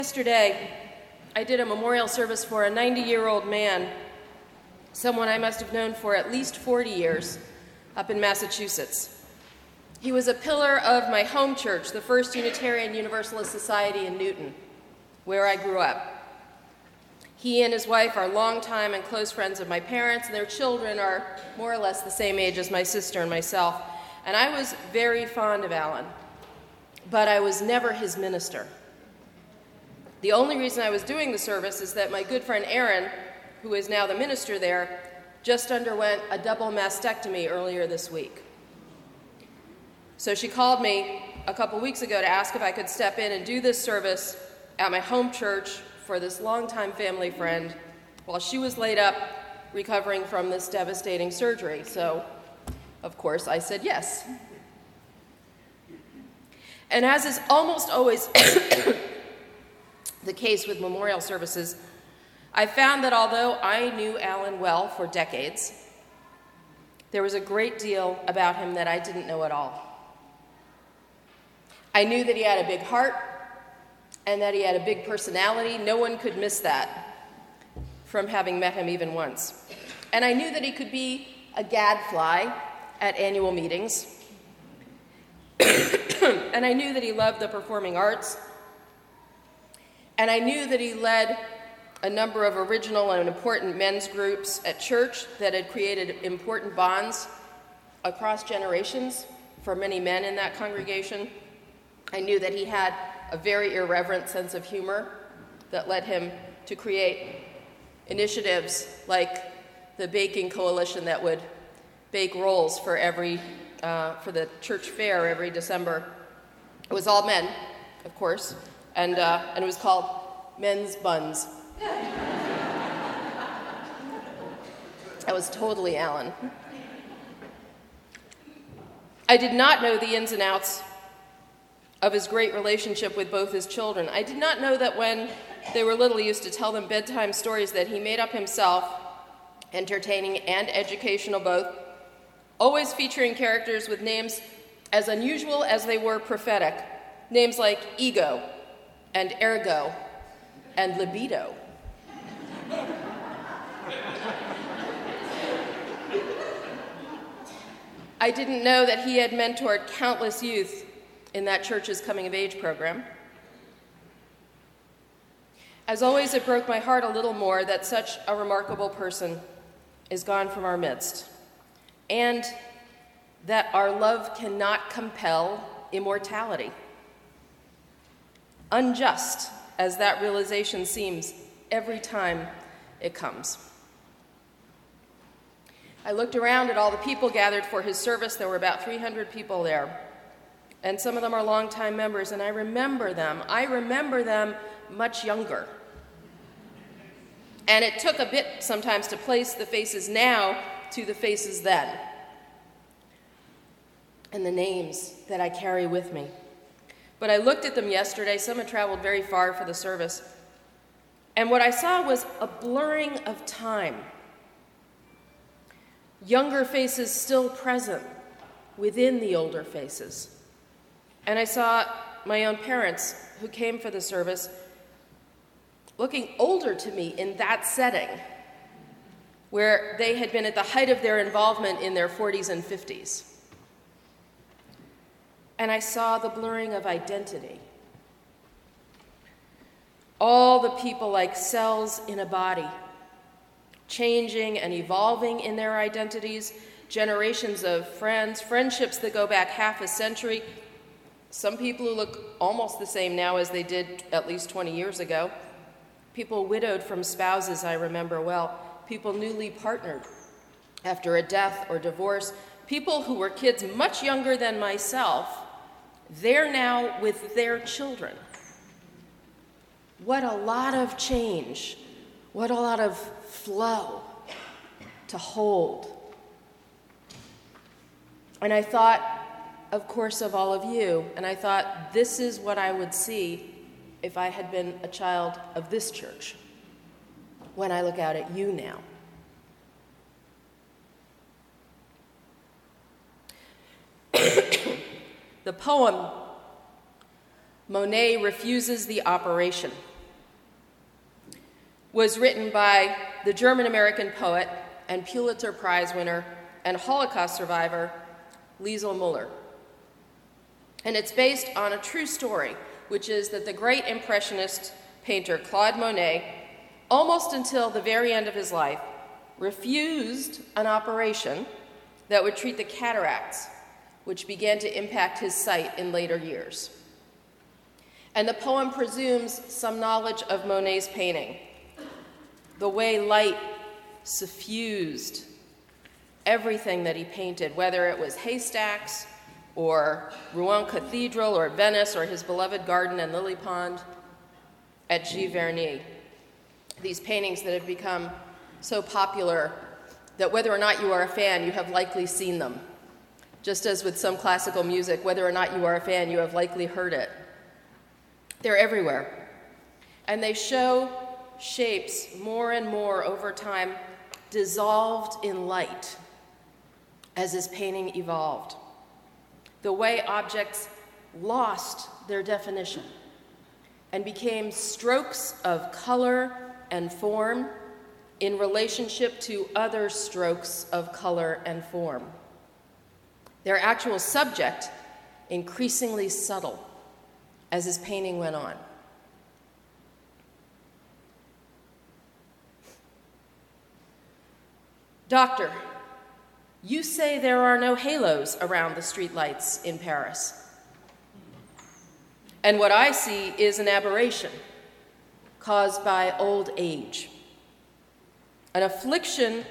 Yesterday, I did a memorial service for a 90-year-old man, someone I must have known for at least 40 years, up in Massachusetts. He was a pillar of my home church, the First Unitarian Universalist Society in Newton, where I grew up. He and his wife are longtime and close friends of my parents, and their children are more or less the same age as my sister and myself. And I was very fond of Alan, but I was never his minister. The only reason I was doing the service is that my good friend Aaron, who is now the minister there, just underwent a double mastectomy earlier this week. So she called me a couple weeks ago to ask if I could step in and do this service at my home church for this longtime family friend while she was laid up recovering from this devastating surgery. So, of course, I said yes. And as is almost always the case with memorial services, I found that although I knew Alan well for decades, there was a great deal about him that I didn't know at all. I knew that he had a big heart and that he had a big personality. No one could miss that from having met him even once. And I knew that he could be a gadfly at annual meetings. And I knew that he loved the performing arts. And I knew that he led a number of original and important men's groups at church that had created important bonds across generations for many men in that congregation. I knew that he had a very irreverent sense of humor that led him to create initiatives like the baking coalition that would bake rolls for the church fair every December. It was all men, of course, and it was called Men's Buns. That was totally Alan. I did not know the ins and outs of his great relationship with both his children. I did not know that when they were little, he used to tell them bedtime stories that he made up himself, entertaining and educational both, always featuring characters with names as unusual as they were prophetic, names like ego and ergo and libido. I didn't know that he had mentored countless youth in that church's coming-of-age program. As always, it broke my heart a little more that such a remarkable person is gone from our midst, and that our love cannot compel immortality. Unjust as that realization seems every time it comes. I looked around at all the people gathered for his service. There were about 300 people there, and some of them are longtime members, and I remember them. I remember them much younger. And it took a bit sometimes to place the faces now to the faces then, and the names that I carry with me. But I looked at them yesterday. Some had traveled very far for the service. And what I saw was a blurring of time. Younger faces still present within the older faces. And I saw my own parents who came for the service looking older to me in that setting, where they had been at the height of their involvement in their 40s and 50s. And I saw the blurring of identity. All the people like cells in a body, changing and evolving in their identities, generations of friends, friendships that go back half a century, some people who look almost the same now as they did at least 20 years ago, people widowed from spouses I remember well, people newly partnered after a death or divorce, people who were kids much younger than myself. They're now with their children. What a lot of change. What a lot of flow to hold. And I thought, of course, of all of you, and I thought, this is what I would see if I had been a child of this church when I look out at you now. The poem Monet Refuses the Operation was written by the German-American poet and Pulitzer Prize winner and Holocaust survivor Liesl Müller. And it's based on a true story, which is that the great Impressionist painter Claude Monet, almost until the very end of his life, refused an operation that would treat the cataracts, which began to impact his sight in later years. And the poem presumes some knowledge of Monet's painting, the way light suffused everything that he painted, whether it was haystacks or Rouen Cathedral or Venice or his beloved garden and lily pond at Giverny. These paintings that have become so popular that whether or not you are a fan, you have likely seen them. Just as with some classical music, whether or not you are a fan, you have likely heard it. They're everywhere. And they show shapes more and more over time dissolved in light as his painting evolved. The way objects lost their definition and became strokes of color and form in relationship to other strokes of color and form. Their actual subject increasingly subtle as his painting went on. Doctor, you say there are no halos around the streetlights in Paris. And what I see is an aberration caused by old age. An affliction.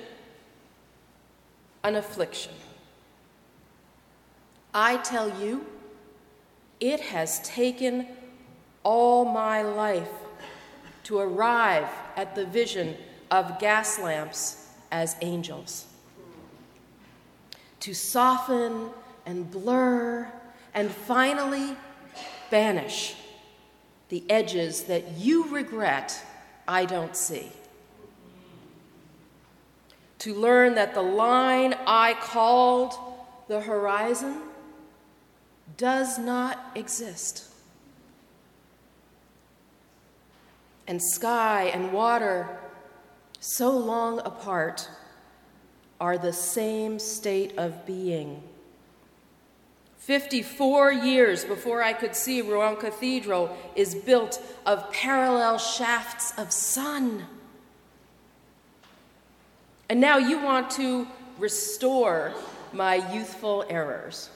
I tell you, it has taken all my life to arrive at the vision of gas lamps as angels. To soften and blur and finally banish the edges that you regret I don't see. To learn that the line I called the horizon does not exist. And sky and water, so long apart, are the same state of being. 54 years before I could see Rouen Cathedral is built of parallel shafts of sun. And now you want to restore my youthful errors.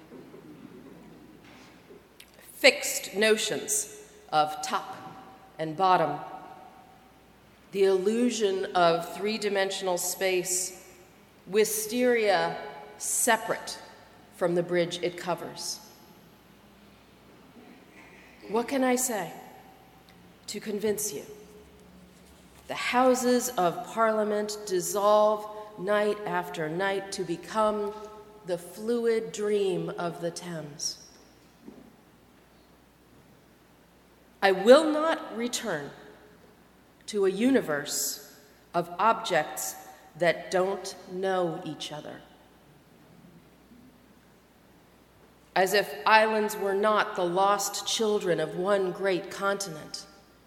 Fixed notions of top and bottom, the illusion of three-dimensional space, wisteria separate from the bridge it covers. What can I say to convince you? The Houses of Parliament dissolve night after night to become the fluid dream of the Thames. I will not return to a universe of objects that don't know each other. As if islands were not the lost children of one great continent.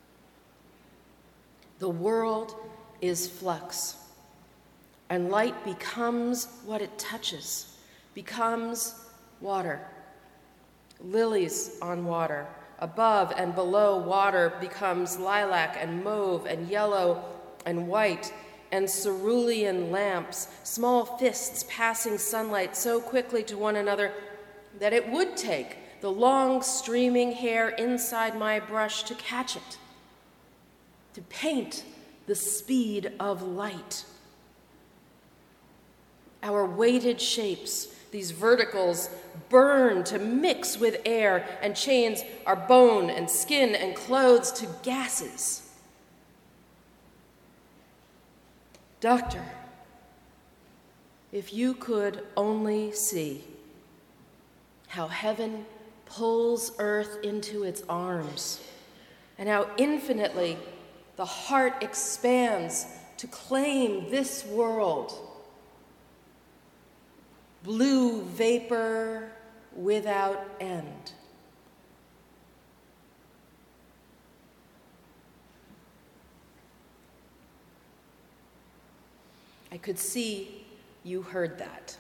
The world is flux, and light becomes what it touches, becomes water. Lilies on water, above and below water becomes lilac and mauve and yellow and white, and cerulean lamps, small fists passing sunlight so quickly to one another that it would take the long streaming hair inside my brush to catch it, to paint the speed of light. Our weighted shapes, these verticals, burn to mix with air and change our bone and skin and clothes to gases. Doctor, if you could only see how heaven pulls earth into its arms, and how infinitely the heart expands to claim this world. Blue vapor without end. I could see you heard that.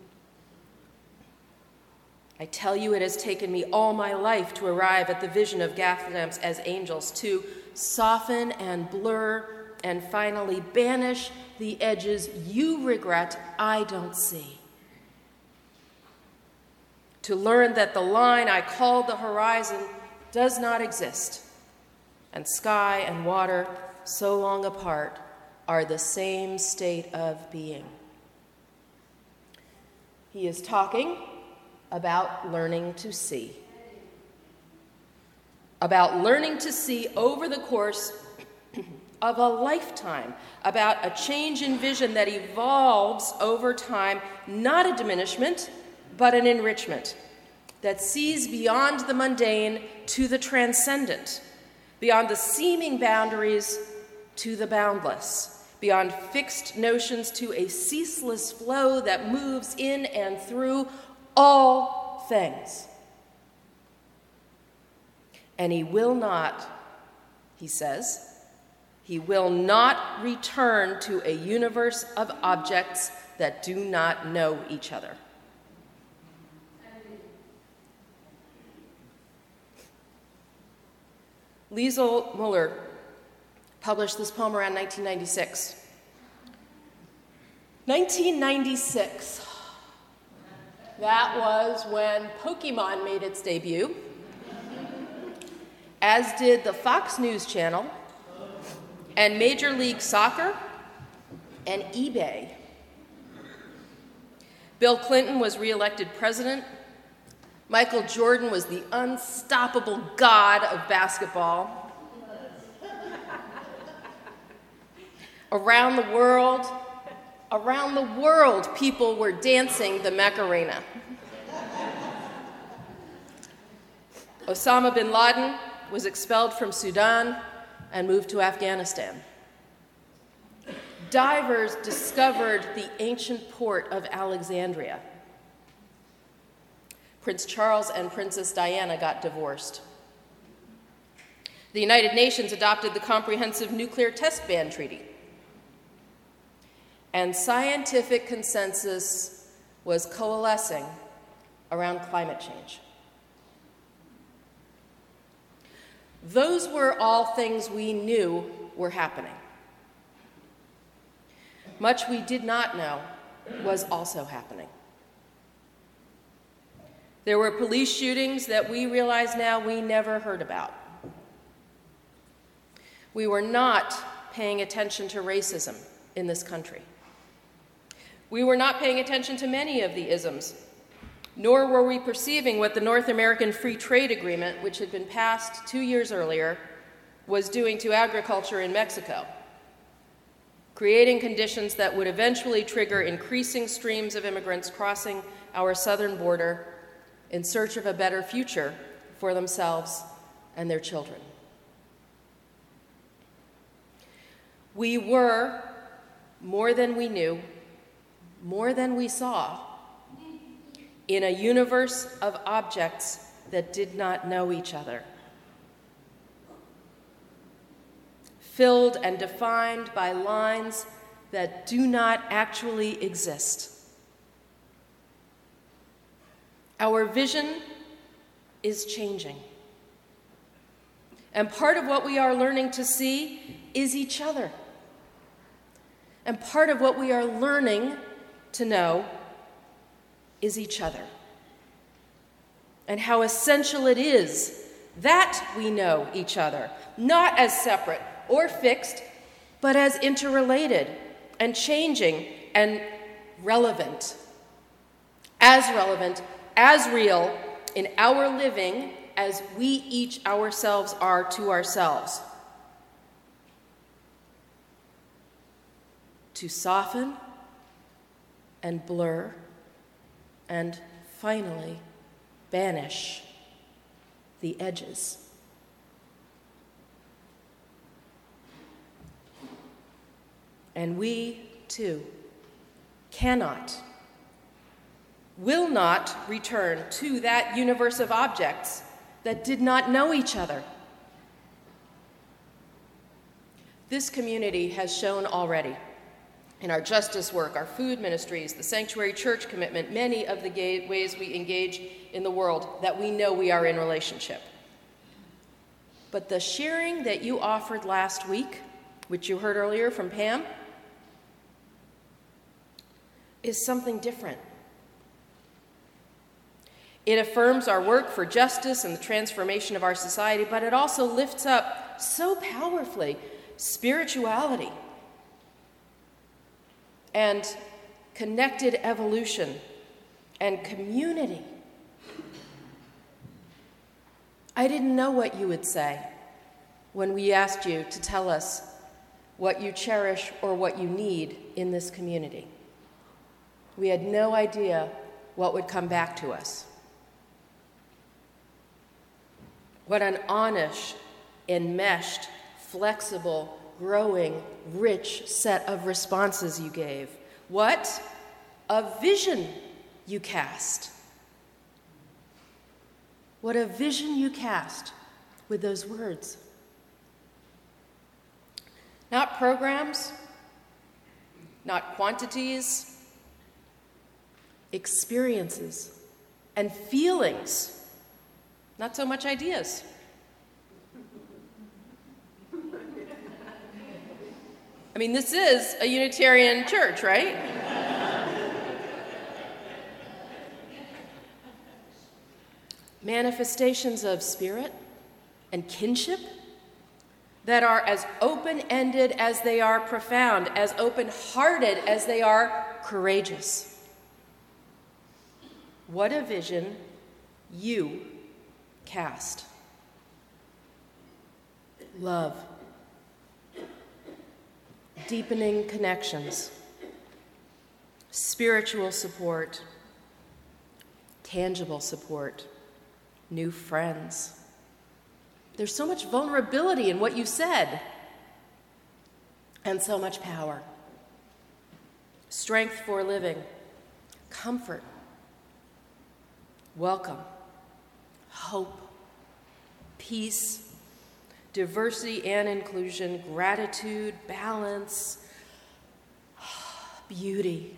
I tell you, it has taken me all my life to arrive at the vision of gas lamps as angels, to soften and blur and finally banish the edges you regret I don't see. To learn that the line I called the horizon does not exist, and sky and water, so long apart, are the same state of being. He is talking about learning to see. About learning to see over the course of a lifetime, about a change in vision that evolves over time, not a diminishment, but an enrichment, that sees beyond the mundane to the transcendent, beyond the seeming boundaries to the boundless, beyond fixed notions to a ceaseless flow that moves in and through all things. And he will not, he says, he will not return to a universe of objects that do not know each other. Liesl Muller published this poem around 1996. 1996. That was when Pokemon made its debut, as did the Fox News Channel, and Major League Soccer, and eBay. Bill Clinton was re-elected president. Michael Jordan was the unstoppable god of basketball. Around the world, people were dancing the Macarena. Osama bin Laden was expelled from Sudan and moved to Afghanistan. Divers discovered the ancient port of Alexandria. Prince Charles and Princess Diana got divorced. The United Nations adopted the Comprehensive Nuclear Test Ban Treaty. And scientific consensus was coalescing around climate change. Those were all things we knew were happening. Much we did not know was also happening. There were police shootings that we realize now we never heard about. We were not paying attention to racism in this country. We were not paying attention to many of the isms, nor were we perceiving what the North American Free Trade Agreement, which had been passed 2 years earlier, was doing to agriculture in Mexico, creating conditions that would eventually trigger increasing streams of immigrants crossing our southern border in search of a better future for themselves and their children. We were, more than we knew, more than we saw, in a universe of objects that did not know each other, filled and defined by lines that do not actually exist. Our vision is changing. And part of what we are learning to see is each other. And part of what we are learning to know is each other. And how essential it is that we know each other, not as separate or fixed, but as interrelated and changing and relevant, as real in our living as we each ourselves are to ourselves. To soften and blur and finally banish the edges. And we, too, will not return to that universe of objects that did not know each other. This community has shown already in our justice work, our food ministries, the sanctuary church commitment, many of the ways we engage in the world, that we know we are in relationship. But the sharing that you offered last week, which you heard earlier from Pam, is something different. It affirms our work for justice and the transformation of our society, but it also lifts up so powerfully spirituality and connected evolution and community. I didn't know what you would say when we asked you to tell us what you cherish or what you need in this community. We had no idea what would come back to us. What an honest, enmeshed, flexible, growing, rich set of responses you gave. What a vision you cast. What a vision you cast with those words. Not programs, not quantities, experiences and feelings, not so much ideas. I mean, this is a Unitarian church, right? Manifestations of spirit and kinship that are as open-ended as they are profound, as open-hearted as they are courageous. What a vision you cast. Love. Deepening connections. Spiritual support. Tangible support. New friends. There's so much vulnerability in what you said, and so much power. Strength for living, comfort, welcome, hope, peace, diversity and inclusion, gratitude, balance, beauty.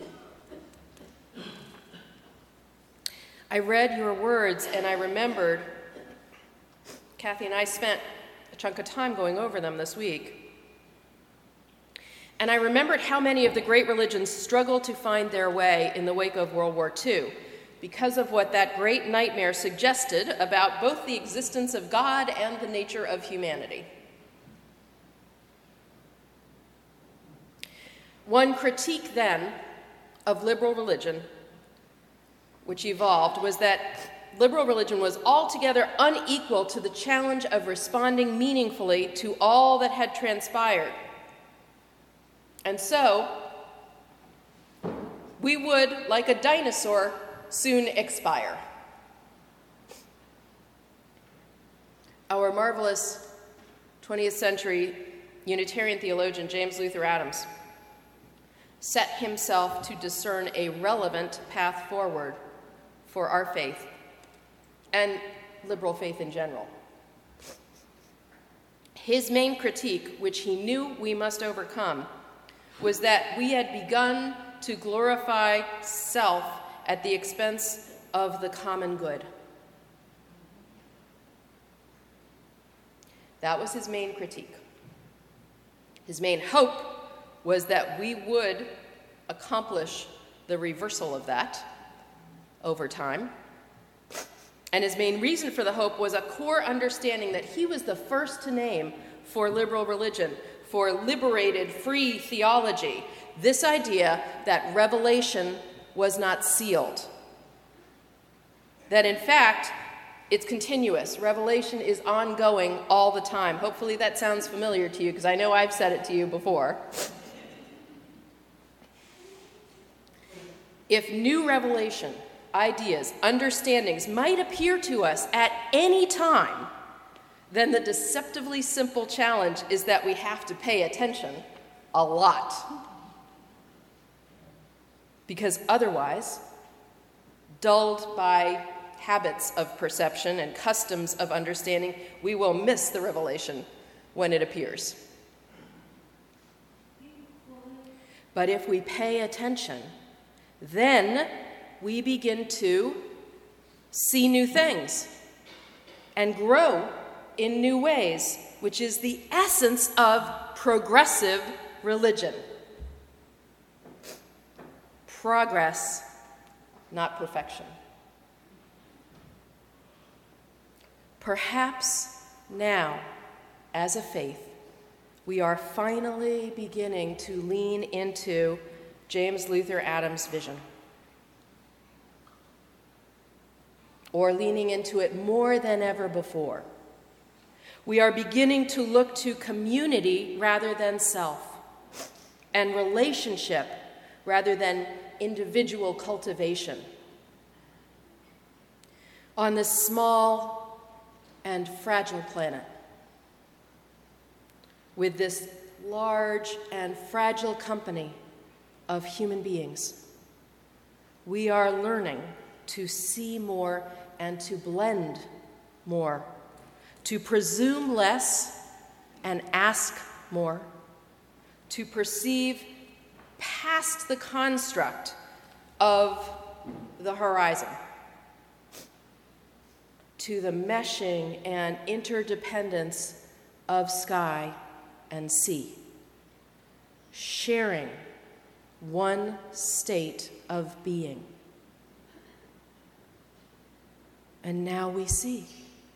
I read your words and I remembered, Kathy and I spent a chunk of time going over them this week. And I remembered how many of the great religions struggled to find their way in the wake of World War II because of what that great nightmare suggested about both the existence of God and the nature of humanity. One critique then of liberal religion, which evolved, was that liberal religion was altogether unequal to the challenge of responding meaningfully to all that had transpired. And so, we would, like a dinosaur, soon expire. Our marvelous 20th century Unitarian theologian James Luther Adams set himself to discern a relevant path forward for our faith and liberal faith in general. His main critique, which he knew we must overcome, was that we had begun to glorify self at the expense of the common good. That was his main critique. His main hope was that we would accomplish the reversal of that over time. And his main reason for the hope was a core understanding that he was the first to name for liberal religion, for liberated, free theology, this idea that revelation was not sealed. That in fact, it's continuous. Revelation is ongoing all the time. Hopefully that sounds familiar to you, because I know I've said it to you before. If new revelation, ideas, understandings might appear to us at any time, then the deceptively simple challenge is that we have to pay attention a lot. Because otherwise, dulled by habits of perception and customs of understanding, we will miss the revelation when it appears. But if we pay attention, then we begin to see new things and grow in new ways, which is the essence of progressive religion. Progress, not perfection. Perhaps now, as a faith, we are finally beginning to lean into James Luther Adams' vision, or leaning into it more than ever before. We are beginning to look to community rather than self, and relationship rather than individual cultivation. On this small and fragile planet, with this large and fragile company of human beings, we are learning to see more and to blend more, to presume less and ask more, to perceive past the construct of the horizon, to the meshing and interdependence of sky and sea, sharing one state of being. And now we see.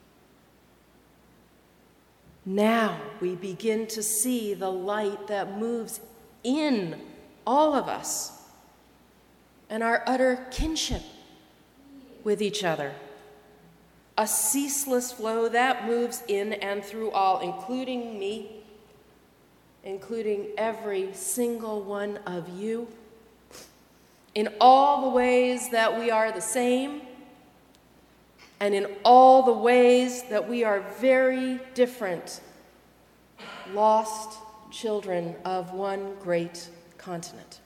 Now we begin to see the light that moves in all of us and our utter kinship with each other. A ceaseless flow that moves in and through all, including me, including every single one of you, in all the ways that we are the same, and in all the ways that we are very different, lost children of one great continent.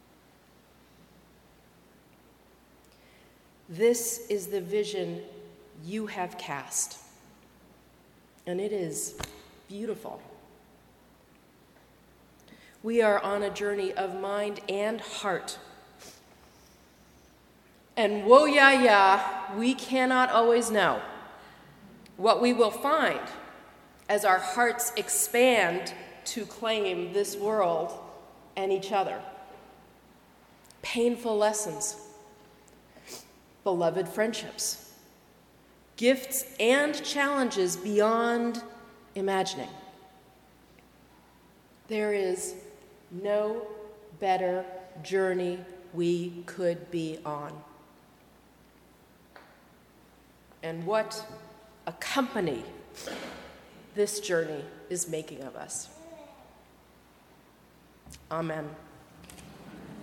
This is the vision you have cast, and it is beautiful. We are on a journey of mind and heart. And we cannot always know what we will find as our hearts expand to claim this world and each other. Painful lessons, beloved friendships, gifts and challenges beyond imagining. There is no better journey we could be on. And what a company this journey is making of us. Amen.